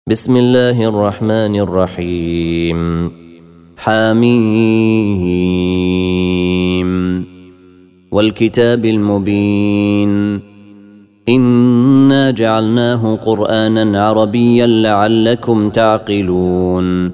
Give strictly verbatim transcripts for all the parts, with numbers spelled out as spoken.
بسم الله الرحمن الرحيم. حميم والكتاب المبين إنا جعلناه قرآنا عربيا لعلكم تعقلون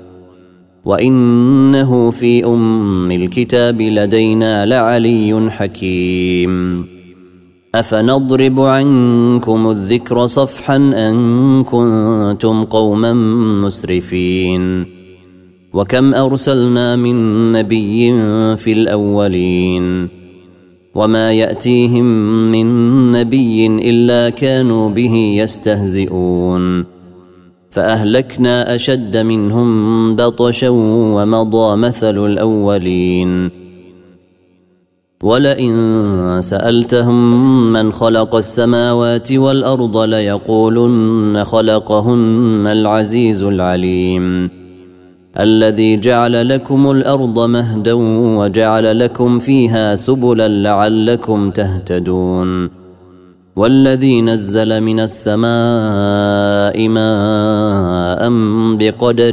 وإنه في أم الكتاب لدينا لعلي حكيم. أفنضرب عنكم الذكر صفحا أن كنتم قوما مسرفين وكم أرسلنا من نبي في الأولين وما يأتيهم من نبي إلا كانوا به يستهزئون فأهلكنا أشد منهم بطشا ومضى مثل الأولين. ولئن سألتهم من خلق السماوات والأرض ليقولن خلقهن العزيز العليم الذي جعل لكم الأرض مهدا وجعل لكم فيها سبلا لعلكم تهتدون والذي نزل من السماء ماء بقدر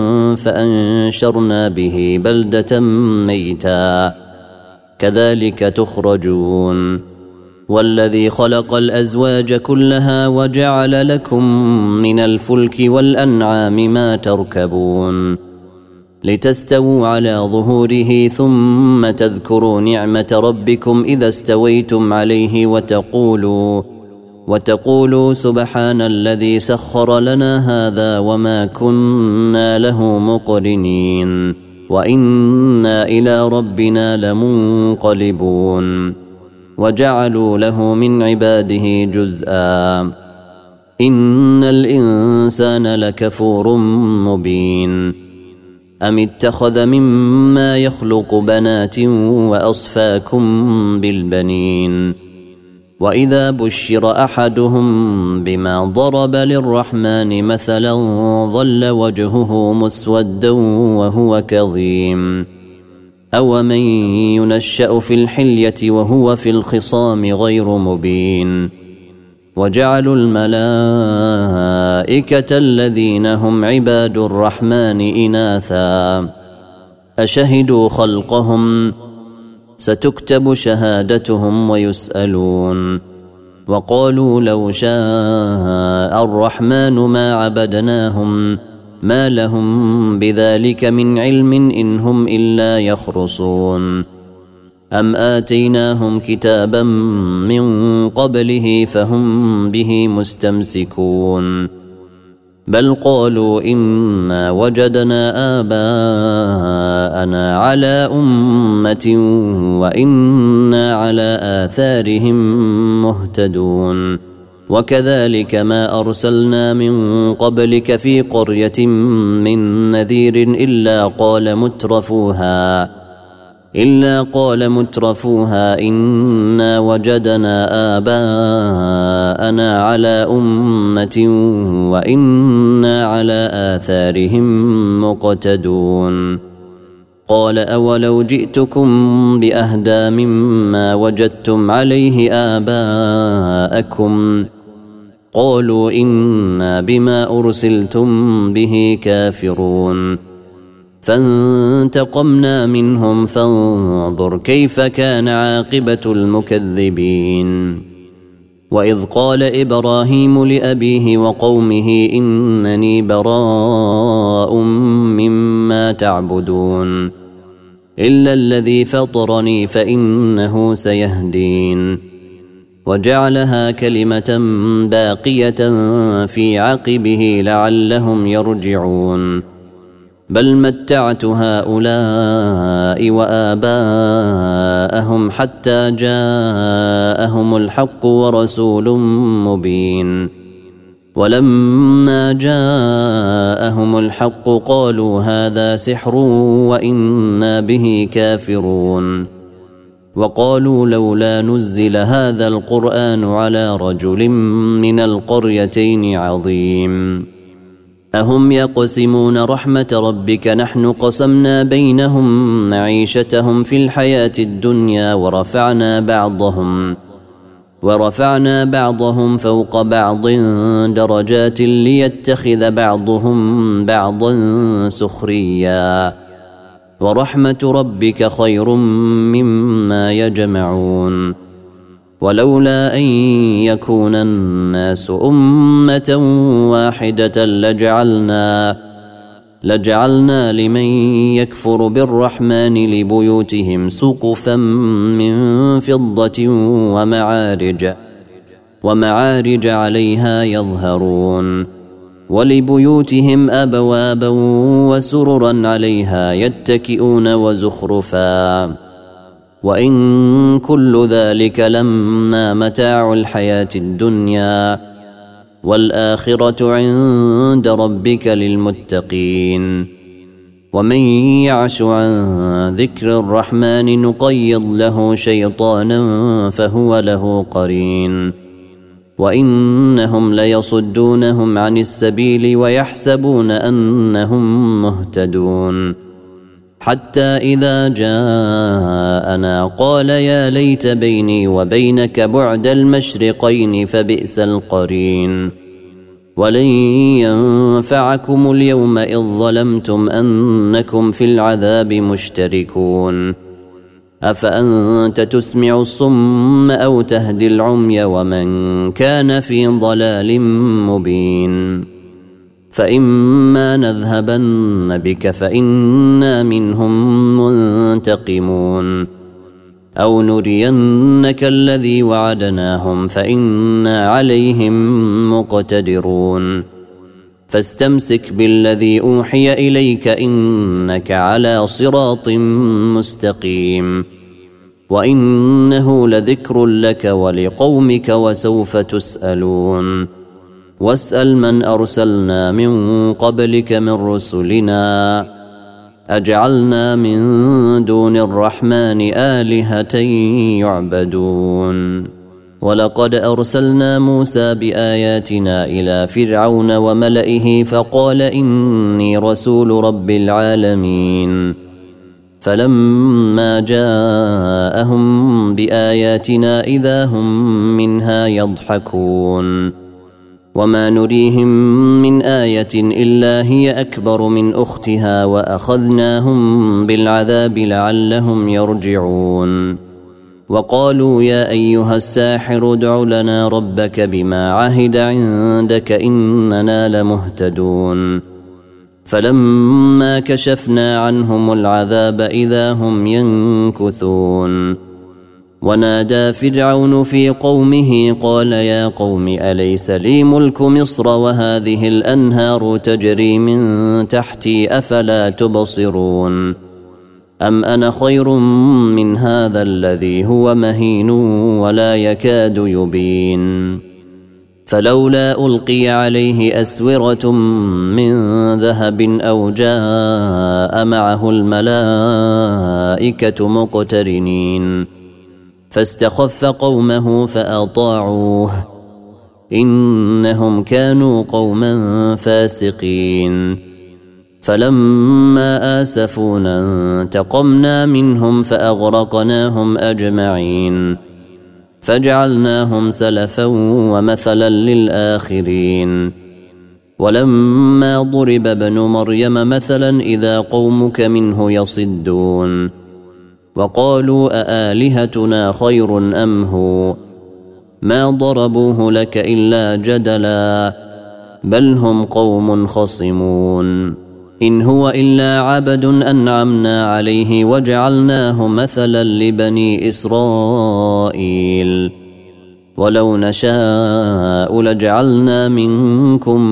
فأنشرنا به بلدة ميتا كذلك تخرجون والذي خلق الأزواج كلها وجعل لكم من الفلك والأنعام ما تركبون لتستووا على ظهوره ثم تذكروا نعمة ربكم إذا استويتم عليه وتقولوا وتقولوا سبحان الذي سخر لنا هذا وما كنا له مقرنين وإنا إلى ربنا لمنقلبون. وجعلوا له من عباده جزءا إن الإنسان لكفور مبين. أم اتخذ مما يخلق بنات وأصفاكم بالبنين وإذا بشر أحدهم بما ضرب للرحمن مثلا ظل وجهه مسودا وهو كظيم أومن ينشأ في الحلية وهو في الخصام غير مبين. وجعلوا الملائكة الذين هم عباد الرحمن إناثا أشهدوا خلقهم ستكتب شهادتهم ويسألون وقالوا لو شاء الرحمن ما عبدناهم ما لهم بذلك من علم إن هم إلا يخرصون أم آتيناهم كتابا من قبله فهم به مستمسكون بل قالوا إنا وجدنا آباءنا على أمة وإنا على آثارهم مهتدون وكذلك ما أرسلنا من قبلك في قرية من نذير إلا قال مترفوها إلا قال مترفوها إنا وجدنا آباءنا على أمة وإنا على آثارهم مقتدون. قال أولو جئتكم بأهدى مما وجدتم عليه آباءكم قالوا إنا بما أرسلتم به كافرون فانتقمنا منهم فانظر كيف كان عاقبة المكذبين. وإذ قال إبراهيم لأبيه وقومه إنني براء مما تعبدون إلا الذي فطرني فإنه سيهدين وجعلها كلمة باقية في عقبه لعلهم يرجعون بل متعت هؤلاء وآباءهم حتى جاءهم الحق ورسول مبين ولما جاءهم الحق قالوا هذا سحر وإنا به كافرون وقالوا لولا نزل هذا القرآن على رجل من القريتين عظيم أهم يقسمون رحمة ربك نحن قسمنا بينهم معيشتهم في الحياة الدنيا ورفعنا بعضهم ورفعنا بعضهم فوق بعض درجات ليتخذ بعضهم بعضا سخريا ورحمة ربك خير مما يجمعون ولولا أن يكون الناس أمة واحدة لجعلنا لجعلنا لمن يكفر بالرحمن لبيوتهم سقفا من فضة ومعارج ومعارج عليها يظهرون ولبيوتهم أبوابا وسررا عليها يتكئون وزخرفا وإن كل ذلك لما متاع الحياة الدنيا والآخرة عند ربك للمتقين ومن يعش عن ذكر الرحمن نقيض له شيطانا فهو له قرين وإنهم ليصدونهم عن السبيل ويحسبون أنهم مهتدون حتى إذا جاءنا قال يا ليت بيني وبينك بعد المشرقين فبئس القرين ولن ينفعكم اليوم إذ ظلمتم أنكم في العذاب مشتركون أفأنت تسمع الصم أو تهدي العمي ومن كان في ضلال مبين فإما نذهبن بك فإنا منهم منتقمون أو نرينك الذي وعدناهم فإنا عليهم مقتدرون فاستمسك بالذي أوحي إليك إنك على صراط مستقيم وإنه لذكر لك ولقومك وسوف تسألون واسأل من أرسلنا من قبلك من رسلنا أجعلنا من دون الرحمن آلهة يعبدون ولقد أرسلنا موسى بآياتنا إلى فرعون وملئه فقال إني رسول رب العالمين فلما جاءهم بآياتنا إذا هم منها يضحكون وما نريهم من آية إلا هي أكبر من أختها وأخذناهم بالعذاب لعلهم يرجعون وقالوا يا أيها الساحر ادع لنا ربك بما عهد عندك إننا لمهتدون فلما كشفنا عنهم العذاب إذا هم ينكثون ونادى فرعون في قومه قال يا قوم أليس لي ملك مصر وهذه الأنهار تجري من تحتي أفلا تبصرون أم أنا خير من هذا الذي هو مهين ولا يكاد يبين فلولا ألقي عليه أسورة من ذهب أو جاء معه الملائكة مقترنين فاستخف قومه فأطاعوه إنهم كانوا قوما فاسقين فلما آسفونا انتقمنا منهم فأغرقناهم أجمعين فجعلناهم سلفا ومثلا للآخرين ولما ضرب ابن مريم مثلا إذا قومك منه يصدون وقالوا أآلهتنا خير أم هو ما ضربوه لك إلا جدلا بل هم قوم خصمون إن هو إلا عبد أنعمنا عليه وجعلناه مثلا لبني إسرائيل ولو نشاء لجعلنا منكم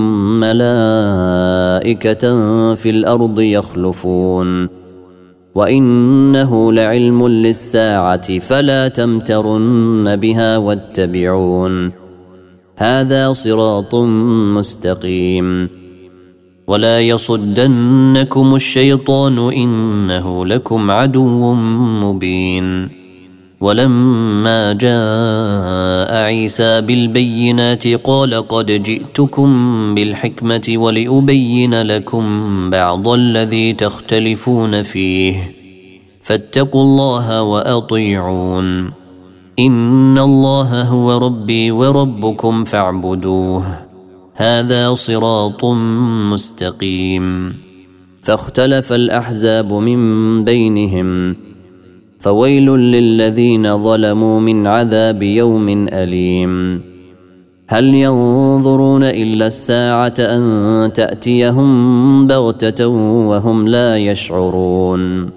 ملائكة في الأرض يخلفون وإنه لعلم للساعة فلا تمترن بها واتبعون هذا صراط مستقيم ولا يصدنكم الشيطان إنه لكم عدو مبين ولما جاء عيسى بالبينات قال قد جئتكم بالحكمة ولأبين لكم بعض الذي تختلفون فيه فاتقوا الله وأطيعون إن الله هو ربي وربكم فاعبدوه هذا صراط مستقيم. فاختلف الأحزاب من بينهم فويل للذين ظلموا من عذاب يوم أليم. هل ينظرون إلا الساعة أن تأتيهم بغتة وهم لا يشعرون.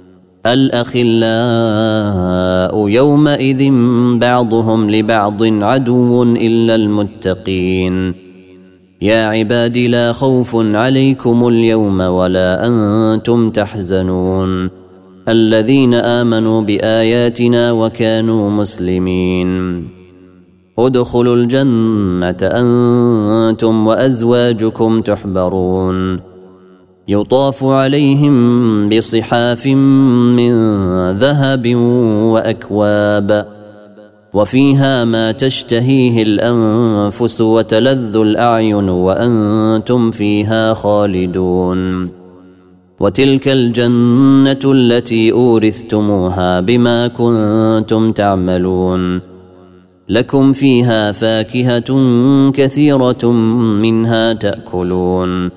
الأخلاء يومئذ بعضهم لبعض عدو إلا المتقين. يا عباد لا خوف عليكم اليوم ولا أنتم تحزنون الذين آمنوا بآياتنا وكانوا مسلمين. ادخلوا الجنة أنتم وأزواجكم تحبرون يطاف عليهم بصحاف من ذهب وأكواب وفيها ما تشتهيه الأنفس وتلذ الأعين وأنتم فيها خالدون. وتلك الجنة التي أورثتموها بما كنتم تعملون لكم فيها فاكهة كثيرة منها تأكلون.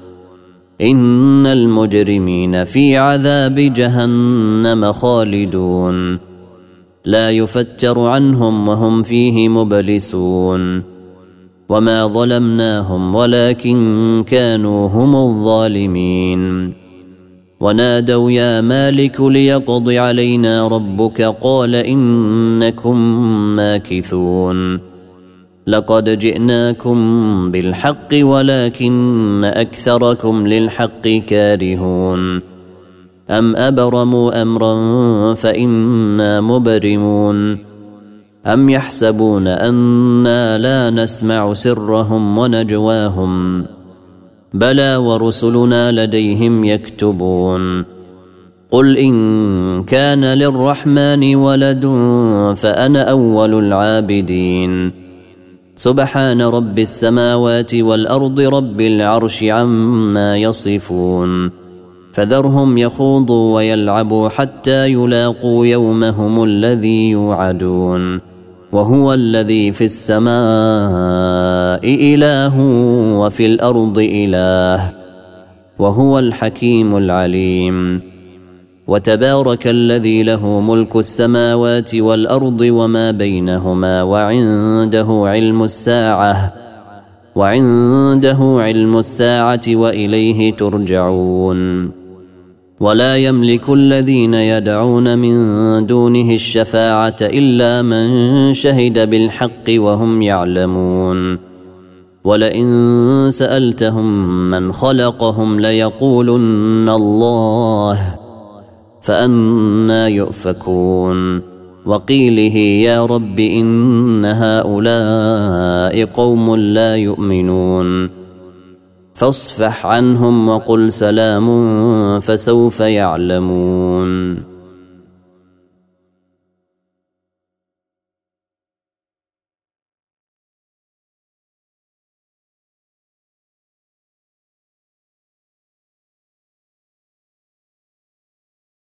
إن المجرمين في عذاب جهنم خالدون لا يفتر عنهم وهم فيه مبلسون. وما ظلمناهم ولكن كانوا هم الظالمين. ونادوا يا مالك ليقض علينا ربك قال إنكم ماكثون. لقد جئناكم بالحق ولكن أكثركم للحق كارهون. أم أبرموا أمرا فإنا مبرمون. أم يحسبون أنا لا نسمع سرهم ونجواهم بلى ورسلنا لديهم يكتبون. قل إن كان للرحمن ولد فأنا أول العابدين. سبحان رب السماوات والأرض رب العرش عما يصفون. فذرهم يخوضوا ويلعبوا حتى يلاقوا يومهم الذي يوعدون. وهو الذي في السماء إله وفي الأرض إله وهو الحكيم العليم. وتبارك الذي له ملك السماوات والأرض وما بينهما وعنده علم الساعة وعنده علم الساعة وإليه ترجعون. ولا يملك الذين يدعون من دونه الشفاعة إلا من شهد بالحق وهم يعلمون. ولئن سألتهم من خلقهم ليقولن الله فأنى يؤفكون. وقيله يا رب إن هؤلاء قوم لا يؤمنون فاصفح عنهم وقل سلام فسوف يعلمون.